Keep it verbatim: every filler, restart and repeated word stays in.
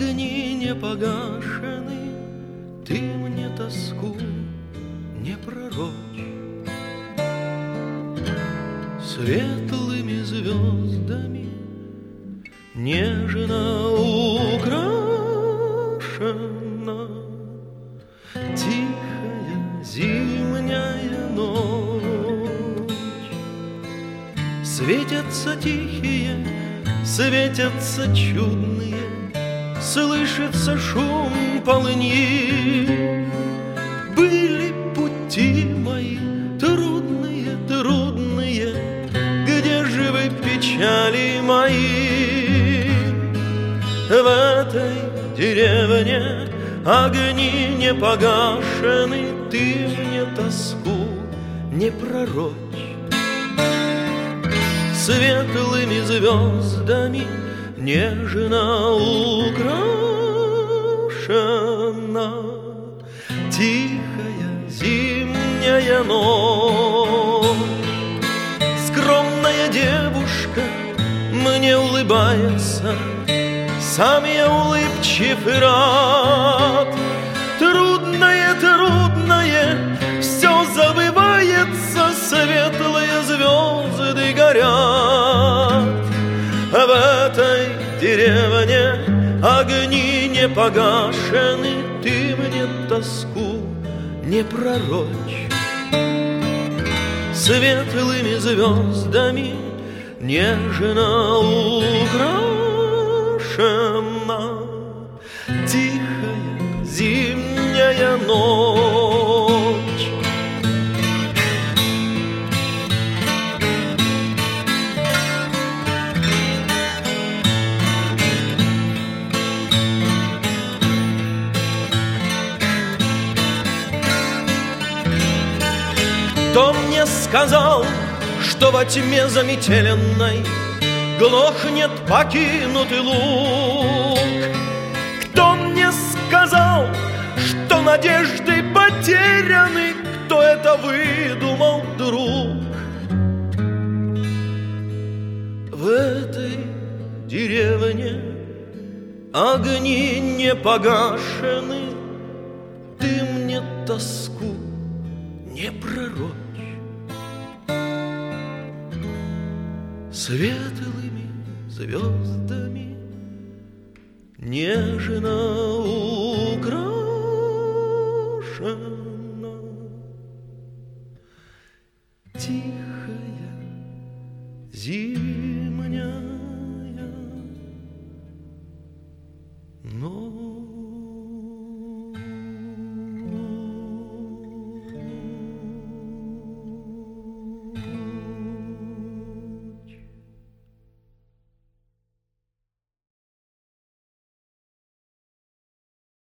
огни не погашены, ты мне тоску не пророчь. Светлыми звездами нежно украшена тихая зимняя ночь. Светятся тихие, светятся чудные, слышится шум полыньи. Были пути мои трудные, трудные, где же вы, печали мои? В этой деревне огни не погашены, ты мне тоску не пророчь. Светлыми звездами нежно украшена тихая зимняя ночь. Скромная девушка мне улыбается, сам я улыбчив и рад. Трудное, трудное, все забывается, светлые звезды горят. В этой деревне огни не погашены, ты мне тоску не пророчь. Светлыми звездами нежно украшена тихая зимняя ночь. Кто мне сказал, что во тьме заметеленной глохнет покинутый луг? Кто мне сказал, что надежды потеряны? Кто это выдумал, друг? В этой деревне огни не погашены, ты мне тоску не пророчь. Светлыми звездами нежно украшена тихая зимняя